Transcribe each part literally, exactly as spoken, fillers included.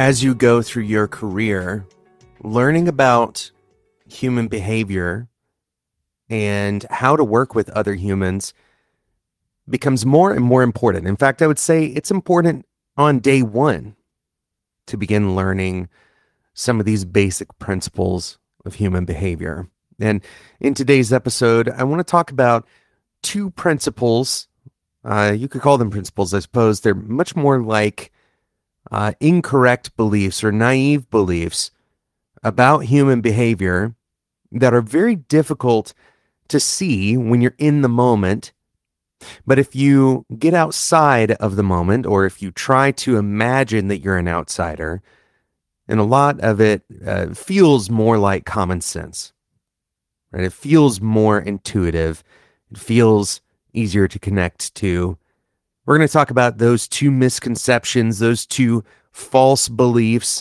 as you go through your career, learning about human behavior and how to work with other humans becomes more and more important. In fact, I would say it's important on day one to begin learning some of these basic principles of human behavior. And in today's episode, I want to talk about two principles. Uh, you could call them principles, I suppose. They're much more like uh, incorrect beliefs or naive beliefs about human behavior that are very difficult to see when you're in the moment. But if you get outside of the moment, or if you try to imagine that you're an outsider, and a lot of it uh, feels more like common sense, right? It feels more intuitive. It feels easier to connect to. We're going to talk about those two misconceptions, those two false beliefs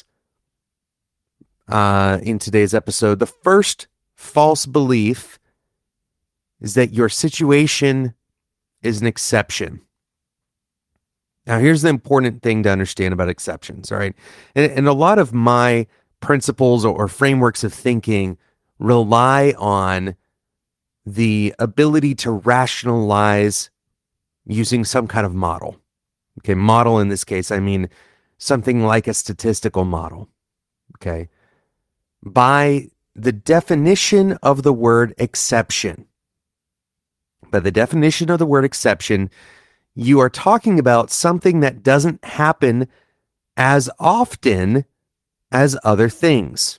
uh, in today's episode. The first false belief is that your situation is an exception. Now, here's the important thing to understand about exceptions, all right? And, and a lot of my principles or, or frameworks of thinking rely on the ability to rationalize using some kind of model. Okay, model in this case, I mean something like a statistical model. Okay, by the definition of the word exception, by the definition of the word exception, you are talking about something that doesn't happen as often as other things.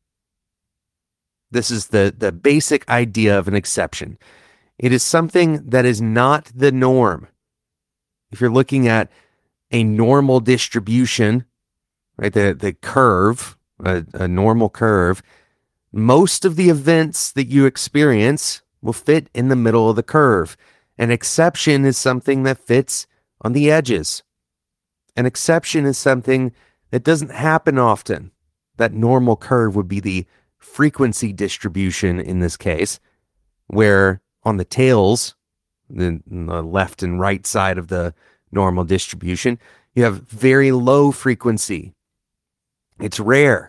This is the, the basic idea of an exception. It is something that is not the norm. If you're looking at a normal distribution, right, the, the curve, a, a normal curve, most of the events that you experience will fit in the middle of the curve. An exception is something that fits on the edges. An exception is something that doesn't happen often. That normal curve would be the frequency distribution in this case, where on the tails, the, the left and right side of the normal distribution, you have very low frequency. It's rare.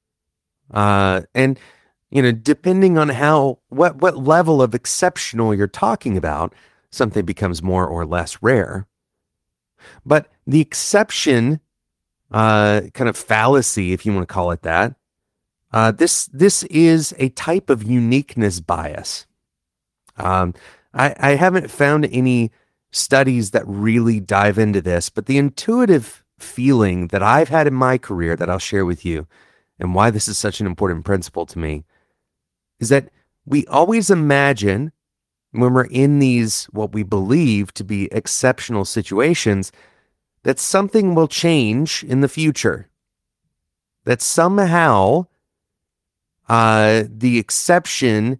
Uh, and, you know, depending on how, what, what level of exceptional you're talking about, something becomes more or less rare. But the exception, uh, kind of fallacy, if you want to call it that, uh, this, this is a type of uniqueness bias. Um, I, I haven't found any studies that really dive into this, but the intuitive feeling that I've had in my career that I'll share with you, and why this is such an important principle to me, is that we always imagine when we're in these, what we believe to be exceptional situations, that something will change in the future. That somehow uh, the exception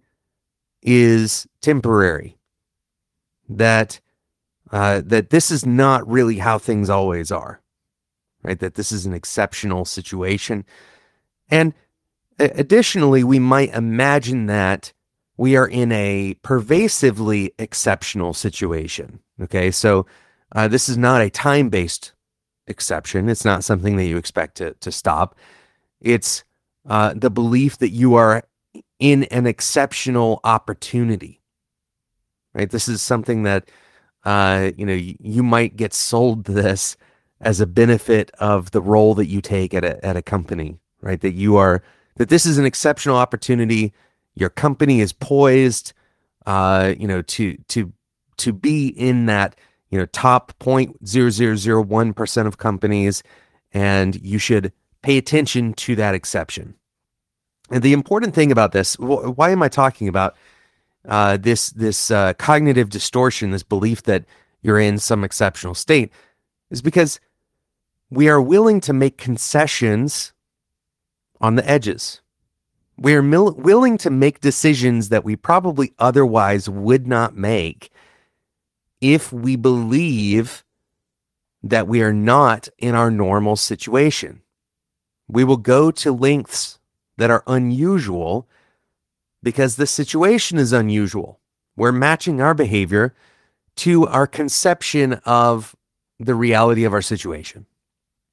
is temporary, that uh, that this is not really how things always are, right? That this is an exceptional situation. And additionally, we might imagine that we are in a pervasively exceptional situation, okay? So uh, this is not a time-based exception. It's not something that you expect to, to stop. It's uh, the belief that you are in an exceptional opportunity, right? This is something that, uh, you know, you, you might get sold this as a benefit of the role that you take at a, at a company, right? That you are, that this is an exceptional opportunity. Your company is poised, uh, you know, to, to, to be in that, you know, top zero point zero zero zero one percent of companies, and you should pay attention to that exception. And the important thing about this, wh- why am I talking about uh, this this uh, cognitive distortion, this belief that you're in some exceptional state, is because we are willing to make concessions on the edges. We are mil- willing to make decisions that we probably otherwise would not make if we believe that we are not in our normal situation. We will go to lengths that are unusual because the situation is unusual. We're matching our behavior to our conception of the reality of our situation.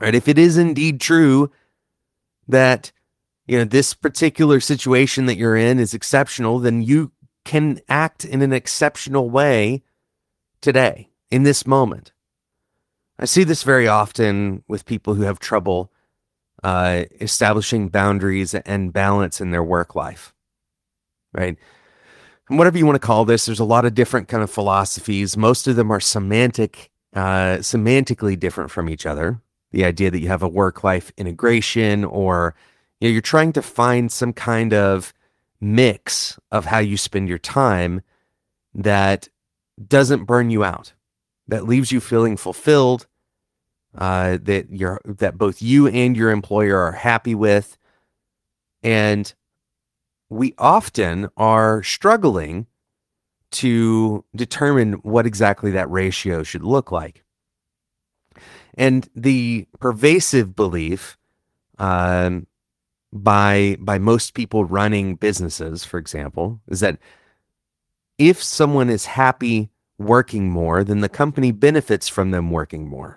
right? If it is indeed true that, you know, this particular situation that you're in is exceptional, then you can act in an exceptional way today, in this moment. I see this very often with people who have trouble uh, establishing boundaries and balance in their work life, right? And whatever you want to call this, there's a lot of different kind of philosophies. Most of them are semantic, uh, semantically different from each other. The idea that you have a work-life integration, or you know, you're trying to find some kind of mix of how you spend your time that doesn't burn you out, that leaves you feeling fulfilled, uh, that you're that both you and your employer are happy with. And we often are struggling to determine what exactly that ratio should look like. And the pervasive belief um, by by most people running businesses, for example, is that if someone is happy working more, then the company benefits from them working more.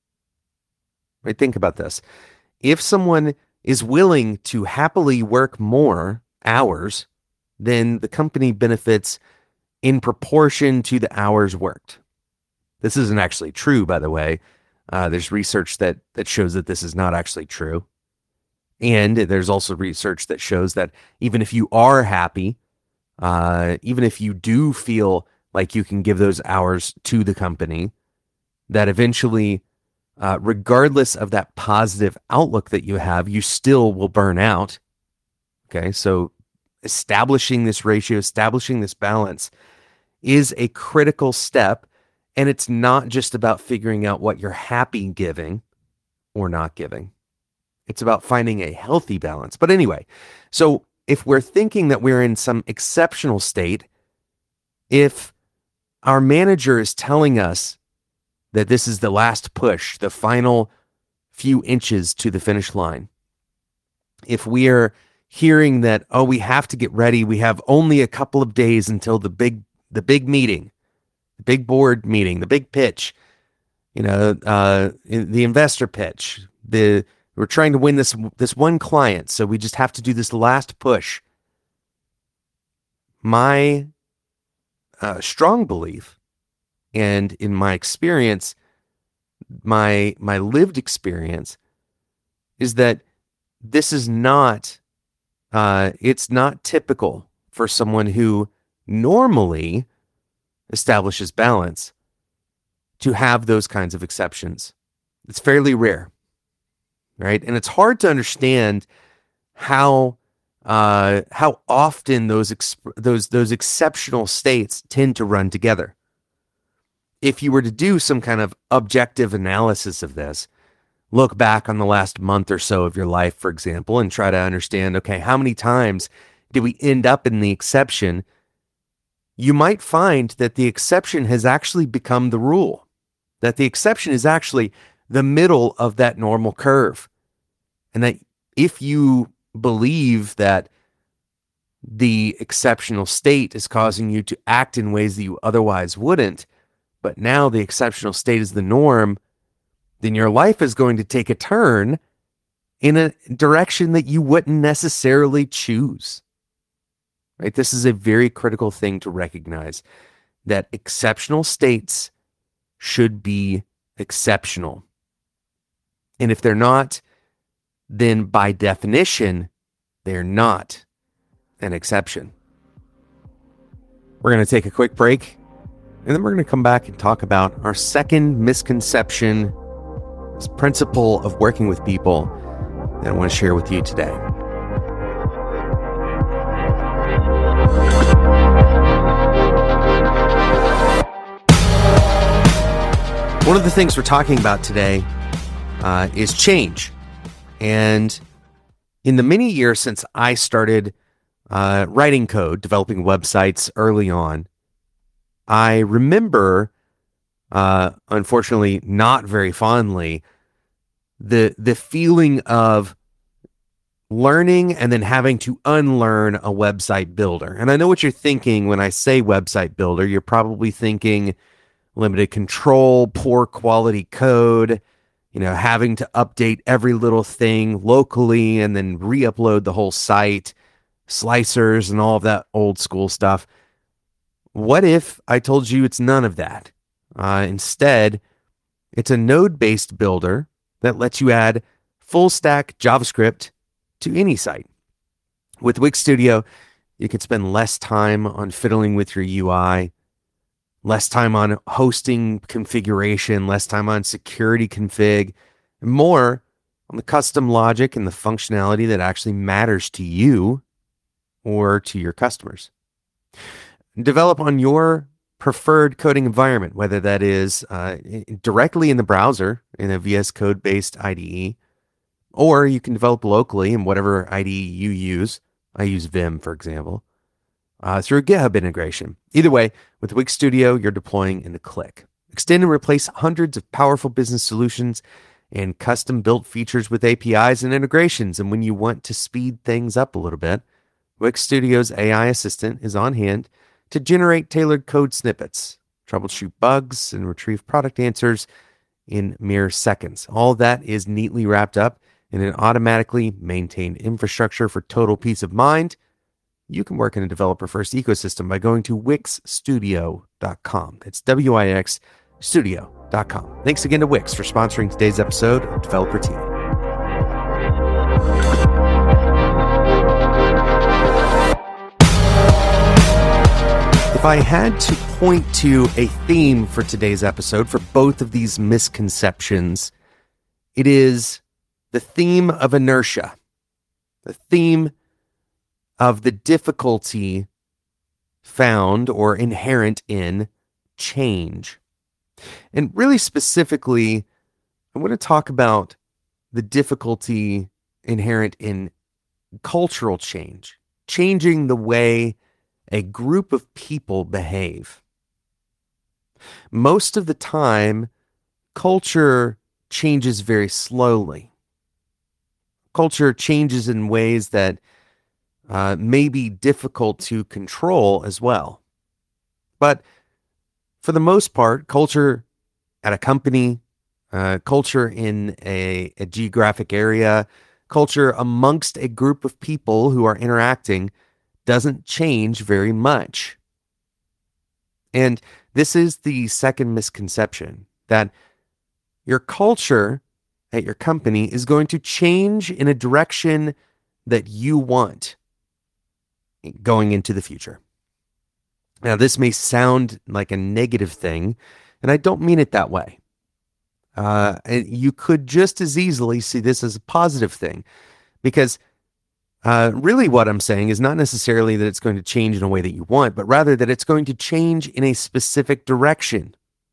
Right? Think about this. If someone is willing to happily work more hours, then the company benefits in proportion to the hours worked. This isn't actually true, by the way. Uh, there's research that that shows that this is not actually true. And there's also research that shows that even if you are happy, uh, even if you do feel like you can give those hours to the company, that eventually, uh, regardless of that positive outlook that you have, you still will burn out. Okay, so establishing this ratio, establishing this balance is a critical step. And it's not just about figuring out what you're happy giving or not giving. It's about finding a healthy balance. But anyway, so if we're thinking that we're in some exceptional state, if our manager is telling us that this is the last push, the final few inches to the finish line, if we are hearing that, oh, we have to get ready, we have only a couple of days until the big the big meeting, the big board meeting, the big pitch, you know, uh, the investor pitch, the we're trying to win this this one client, so we just have to do this last push. My uh, strong belief, and in my experience, my my lived experience, is that this is not, uh, it's not typical for someone who normally establishes balance to have those kinds of exceptions. It's fairly rare, right? And it's hard to understand how uh, how often those exp- those those exceptional states tend to run together. If you were to do some kind of objective analysis of this, look back on the last month or so of your life, for example, and try to understand, okay, how many times did we end up in the exception? You might find that the exception has actually become the rule, that the exception is actually the middle of that normal curve. And that if you believe that the exceptional state is causing you to act in ways that you otherwise wouldn't, but now the exceptional state is the norm, then your life is going to take a turn in a direction that you wouldn't necessarily choose. Right? This is a very critical thing to recognize, that exceptional states should be exceptional. And if they're not, then by definition, they're not an exception. We're going to take a quick break, and then we're going to come back and talk about our second misconception, this principle of working with people that I want to share with you today. One of the things we're talking about today uh, is change. And in the many years since I started uh, writing code, developing websites early on, I remember, uh, unfortunately, not very fondly, the the feeling of learning and then having to unlearn a website builder. And I know what you're thinking when I say website builder. You're probably thinking limited control, poor quality code, you know, having to update every little thing locally and then re-upload the whole site, slicers and all of that old school stuff. What if I told you it's none of that? Uh, instead, it's a node-based builder that lets you add full stack JavaScript to any site. With Wix Studio, you can spend less time on fiddling with your U I, less time on hosting configuration, less time on security config, and more on the custom logic and the functionality that actually matters to you or to your customers. Develop on your preferred coding environment, whether that is uh, directly in the browser in a V S Code-based I D E, or you can develop locally in whatever I D E you use. I use Vim, for example, uh, through a GitHub integration. Either way, with Wix Studio, you're deploying in a click. Extend and replace hundreds of powerful business solutions and custom-built features with A P Is and integrations. And when you want to speed things up a little bit, Wix Studio's A I assistant is on hand to generate tailored code snippets, troubleshoot bugs, and retrieve product answers in mere seconds. All that is neatly wrapped up in an automatically maintained infrastructure for total peace of mind. You can work in a developer-first ecosystem by going to wix studio dot com. That's W I X studio dot com. Thanks again to Wix for sponsoring today's episode of Developer T V. If I had to point to a theme for today's episode for both of these misconceptions, it is the theme of inertia, the theme of the difficulty found or inherent in change. And really specifically, I want to talk about the difficulty inherent in cultural change, changing the way a group of people behave. Most of the time, culture changes very slowly. Culture changes in ways that uh, may be difficult to control as well. But for the most part, culture at a company, uh, culture in a, a geographic area, culture amongst a group of people who are interacting doesn't change very much. And this is the second misconception, that your culture at your company is going to change in a direction that you want going into the future. Now, this may sound like a negative thing, and I don't mean it that way. Uh, you could just as easily see this as a positive thing, because uh, really what I'm saying is not necessarily that it's going to change in a way that you want, but rather that it's going to change in a specific direction.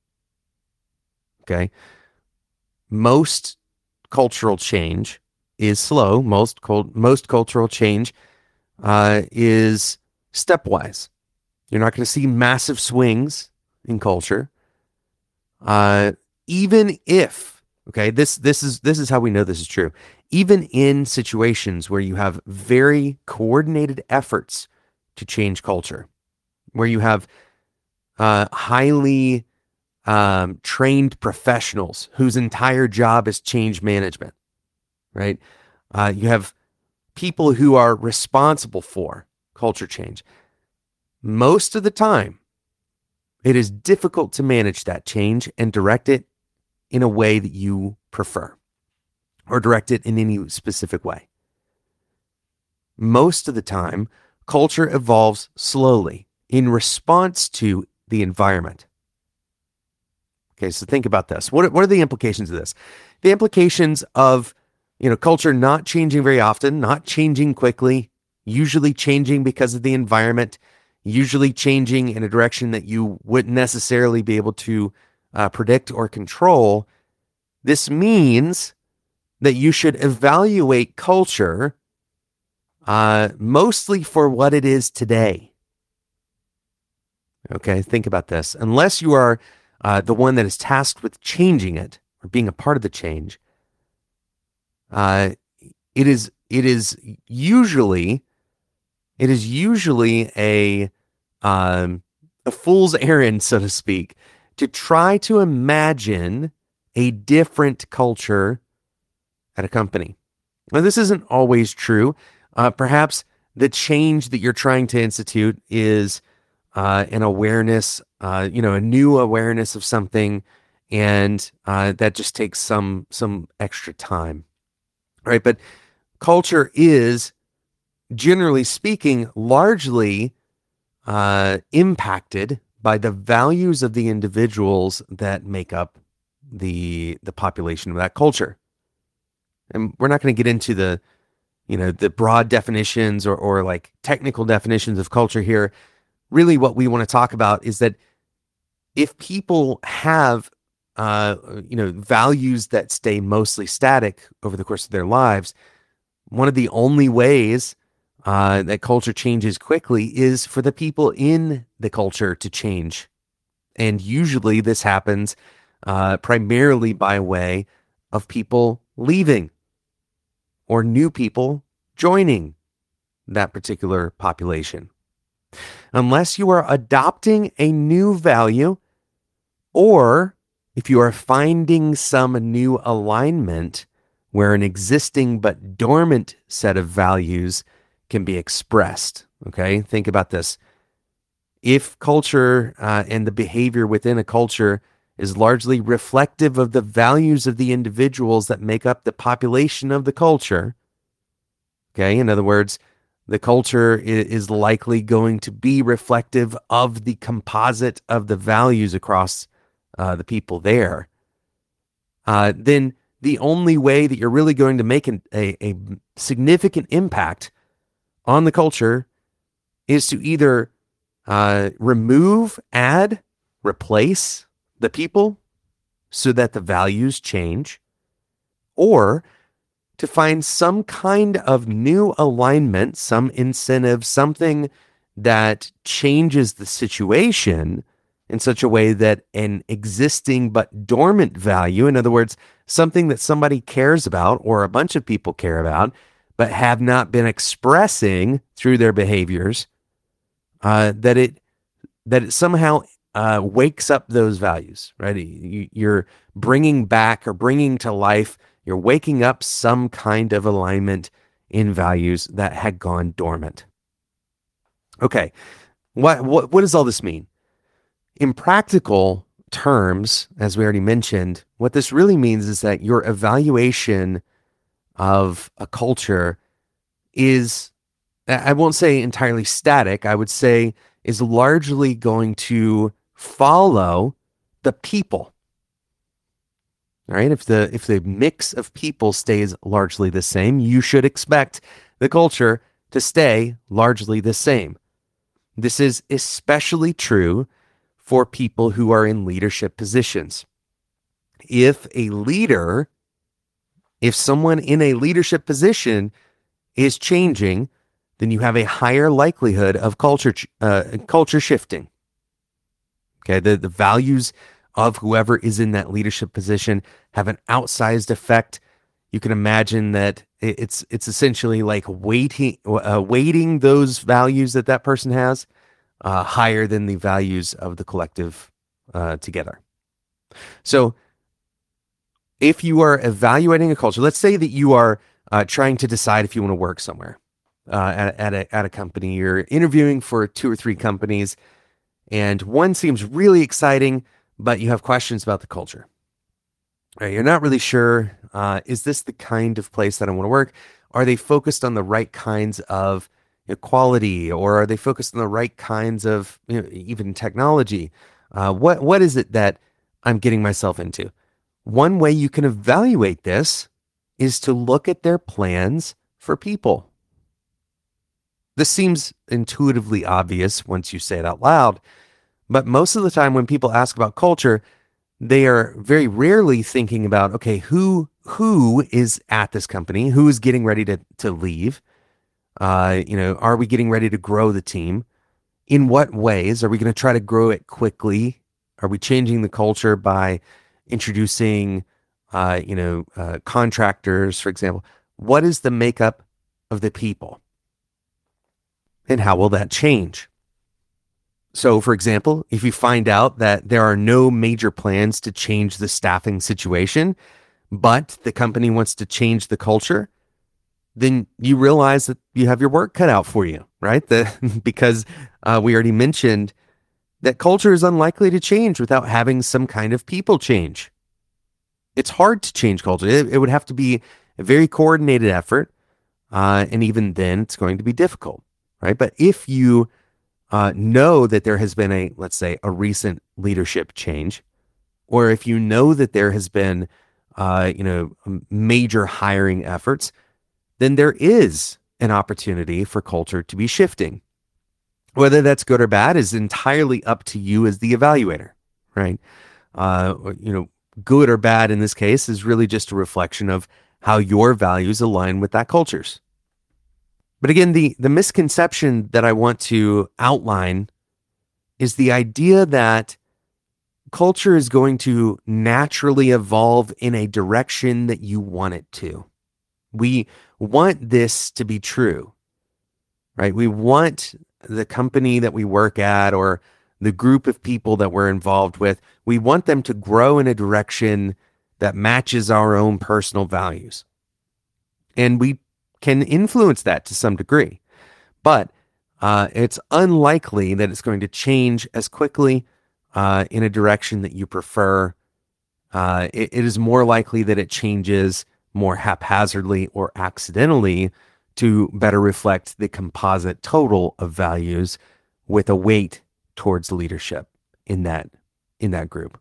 Okay? Most cultural change is slow. Most cult- most cultural change uh, is stepwise. You're not going to see massive swings in culture. Uh, even if, okay, this this is this is how we know this is true. Even in situations where you have very coordinated efforts to change culture, where you have uh, highly um, trained professionals whose entire job is change management, right? Uh, you have people who are responsible for culture change. Most of the time, it is difficult to manage that change and direct it in a way that you prefer, or direct it in any specific way. Most of the time, culture evolves slowly in response to the environment. Okay, so think about this. What, what are the implications of this? The implications of, you know, culture not changing very often, not changing quickly, usually changing because of the environment, usually changing in a direction that you wouldn't necessarily be able to uh, predict or control. This means that you should evaluate culture uh, mostly for what it is today. Okay, think about this. Unless you are uh, the one that is tasked with changing it or being a part of the change, uh, it is it is usually it is usually a um, a fool's errand, so to speak, to try to imagine a different culture at a company. Now, this isn't always true. Uh, perhaps the change that you're trying to institute is uh, an awareness, uh, you know, a new awareness of something, and uh, that just takes some some extra time, right? But culture is, generally speaking, largely uh, impacted by the values of the individuals that make up the the population of that culture. And we're not going to get into the, you know, the broad definitions or or like technical definitions of culture here. Really, what we want to talk about is that if people have, uh, you know, values that stay mostly static over the course of their lives, one of the only ways uh, that culture changes quickly is for the people in the culture to change. And usually this happens uh, primarily by way of people leaving or new people joining that particular population. Unless you are adopting a new value, or if you are finding some new alignment where an existing but dormant set of values can be expressed. Okay, think about this. If culture uh, and the behavior within a culture is largely reflective of the values of the individuals that make up the population of the culture, okay, in other words, the culture is likely going to be reflective of the composite of the values across uh, the people there, uh, then the only way that you're really going to make an, a, a significant impact on the culture is to either uh, remove, add, replace the people so that the values change, or to find some kind of new alignment, some incentive, something that changes the situation in such a way that an existing but dormant value, in other words, something that somebody cares about or a bunch of people care about, but have not been expressing through their behaviors, uh, that it that it somehow uh, wakes up those values, right? You, you're bringing back or bringing to life, you're waking up some kind of alignment in values that had gone dormant. Okay, what what what does all this mean? In practical terms, as we already mentioned, what this really means is that your evaluation of a culture is, I won't say entirely static, I would say is largely going to follow the people. All right, if the if the mix of people stays largely the same, you should expect the culture to stay largely the same. This is especially true for people who are in leadership positions. If a leader, if someone in a leadership position is changing, then you have a higher likelihood of culture uh, culture shifting. Okay, the, the values of whoever is in that leadership position have an outsized effect. You can imagine that it's it's essentially like weighting uh, weighting those values that that person has uh, higher than the values of the collective uh, together. So if you are evaluating a culture, let's say that you are uh, trying to decide if you want to work somewhere uh, at, at, a, at a company. You're interviewing for two or three companies, and one seems really exciting, but you have questions about the culture. Right, you're not really sure, uh, is this the kind of place that I want to work? Are they focused on the right kinds of equality, or are they focused on the right kinds of, you know, even technology? Uh, what What is it that I'm getting myself into? One way you can evaluate this is to look at their plans for people. This seems intuitively obvious once you say it out loud, but most of the time when people ask about culture, they are very rarely thinking about, okay, who who is at this company? Who is getting ready to, to leave? Uh, you know, are we getting ready to grow the team? In what ways? Are we going to try to grow it quickly? Are we changing the culture by introducing, uh, you know, uh, contractors, for example? What is the makeup of the people? And how will that change? So, for example, if you find out that there are no major plans to change the staffing situation, but the company wants to change the culture, then you realize that you have your work cut out for you, right? The, because uh, we already mentioned that culture is unlikely to change without having some kind of people change. It's hard to change culture. It, it would have to be a very coordinated effort. Uh, and even then, it's going to be difficult, right? But if you uh, know that there has been a, let's say, a recent leadership change, or if you know that there has been, uh, you know, major hiring efforts, then there is an opportunity for culture to be shifting. Whether that's good or bad is entirely up to you as the evaluator, right? Uh, you know, good or bad in this case is really just a reflection of how your values align with that culture's. But again, the, the misconception that I want to outline is the idea that culture is going to naturally evolve in a direction that you want it to. We want this to be true, right? We want the company that we work at or the group of people that we're involved with, we want them to grow in a direction that matches our own personal values. And we can influence that to some degree, but uh, it's unlikely that it's going to change as quickly uh, in a direction that you prefer. Uh, it, it is more likely that it changes more haphazardly or accidentally to better reflect the composite total of values with a weight towards leadership in that in that group.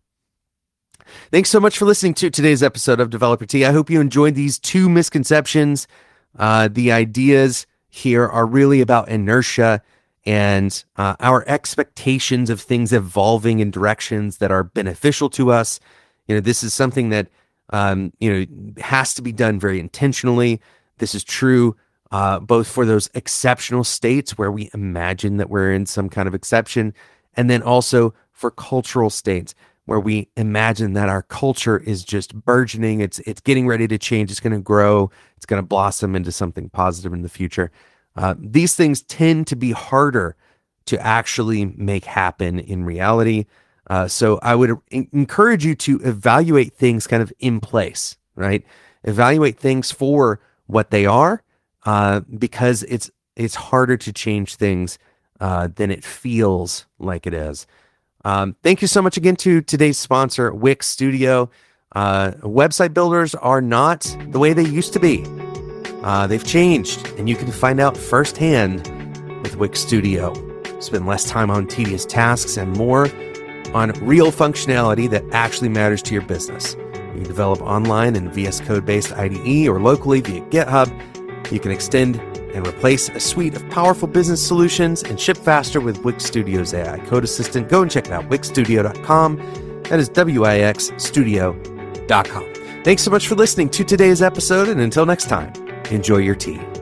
Thanks so much for listening to today's episode of Developer Tea. I hope you enjoyed these two misconceptions. Uh, the ideas here are really about inertia and uh, our expectations of things evolving in directions that are beneficial to us. You know, this is something that um, you know has to be done very intentionally. This is true uh, both for those exceptional states where we imagine that we're in some kind of exception, and then also for cultural states where we imagine that our culture is just burgeoning. It's it's getting ready to change. It's going to grow. It's going to blossom into something positive in the future. Uh, these things tend to be harder to actually make happen in reality. Uh, so I would en- encourage you to evaluate things kind of in place, right? Evaluate things for what they are, uh, because it's it's harder to change things uh, than it feels like it is. Um, thank you so much again to today's sponsor, Wix Studio. Uh, website builders are not the way they used to be. Uh, they've changed, and you can find out firsthand with Wix Studio. Spend less time on tedious tasks and more on real functionality that actually matters to your business. You can develop online in V S Code-based I D E or locally via GitHub. You can extend and replace a suite of powerful business solutions and ship faster with Wix Studio's A I Code Assistant. Go and check it out, wix studio dot com. That is W I X studio dot com. Thanks so much for listening to today's episode, and until next time, enjoy your tea.